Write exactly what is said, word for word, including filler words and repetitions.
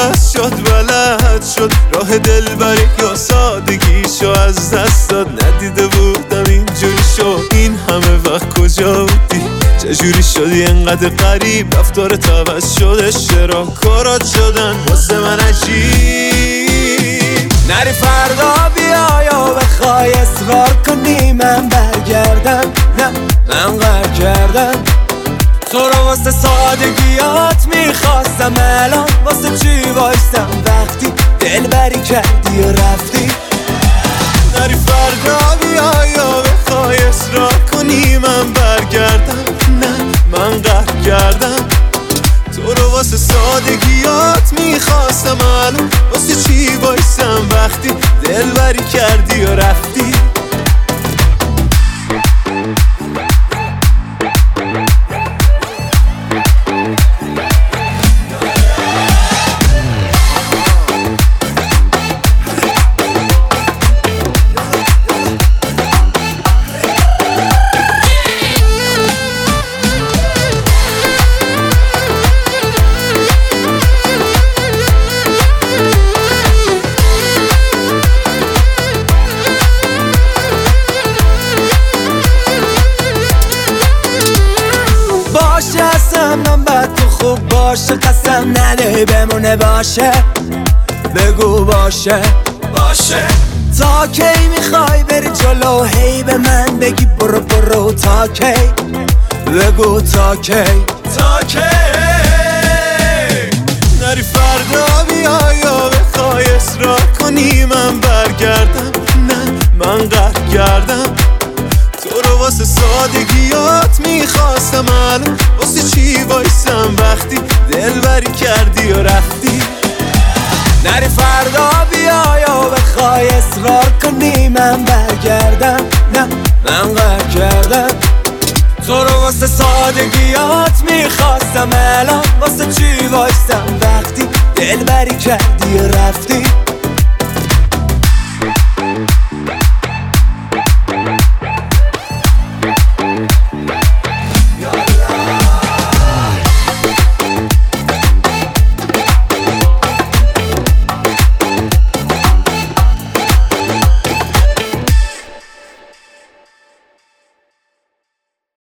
عوض شد بلد شد راه دلبری یا سادگیشو از دست داد. ندیده بودم اینجوری شد این همه وقت کجا بودی؟ چجوری شدی انقدر غریب؟ رفتارت عوض شده چرا کارات شدن واسه من عجیب؟ نری فردا بیا یا بخوای اصرار کنی من برگردم، نه من قهر کردم تو رو واسه سادگیات میخواستم، الان واسه چی وایستم وقتی دلبری کردی و رفتی؟ نری فردا بیا یا بخوای اصرار کنی من برگردم، نه من قهر کردم تو رو واسه سادگیات میخواستم، الان واسه چی وایستم وقتی دلبری کردی و رفتی؟ من بعد تو خوب باشه قسم نده بمونه باشه، بگو باشه باشه. تا کی میخوای بری جلو هی به من بگی برو برو؟ تا کی بگو تا کی تا کی؟ نری فردا بیا یا بخوای اصرار کنی من برگردم، نه من قهر کردم تو رو واسه سادگیات میخواستم، الان واسه چی وایستم وقتی دلبری کردی و رفتی؟ نری فردا بیا یا بخوای اصرار کنی من برگردم، نه من قهر کردم تو رو واسه سادگیات میخواستم، الان واسه چی وایستم وقتی دلبری کردی و رفتی؟